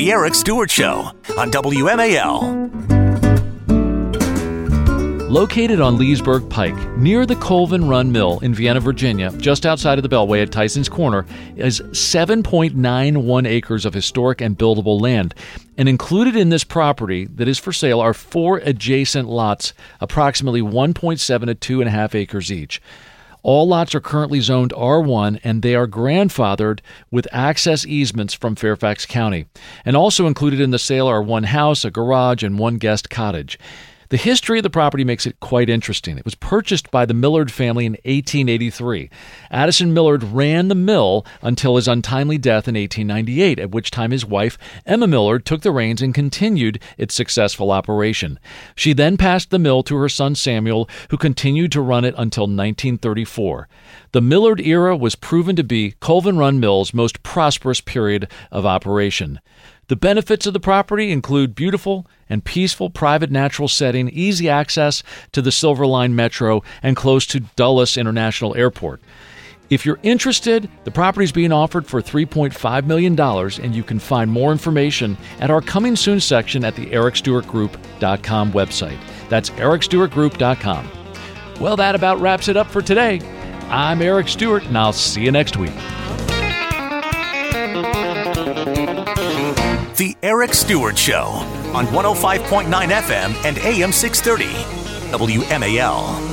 The Eric Stewart Show on WMAL. Located on Leesburg Pike, near the Colvin Run Mill in Vienna, Virginia, just outside of the Beltway at Tyson's Corner, is 7.91 acres of historic and buildable land. And included in this property that is for sale are 4 adjacent lots, approximately 1.7 to 2.5 acres each. All lots are currently zoned R1, and they are grandfathered with access easements from Fairfax County. And also included in the sale are 1 house, a garage, and 1 guest cottage. The history of the property makes it quite interesting. It was purchased by the Millard family in 1883. Addison Millard ran the mill until his untimely death in 1898, at which time his wife, Emma Millard, took the reins and continued its successful operation. She then passed the mill to her son Samuel, who continued to run it until 1934. The Millard era was proven to be Colvin Run Mill's most prosperous period of operation. The benefits of the property include beautiful and peaceful private natural setting, easy access to the Silver Line Metro, and close to Dulles International Airport. If you're interested, the property is being offered for $3.5 million, and you can find more information at our Coming Soon section at the ericstewartgroup.com website. That's ericstewartgroup.com. Well, that about wraps it up for today. I'm Eric Stewart, and I'll see you next week. The Eric Stewart Show on 105.9 FM and AM 630 WMAL.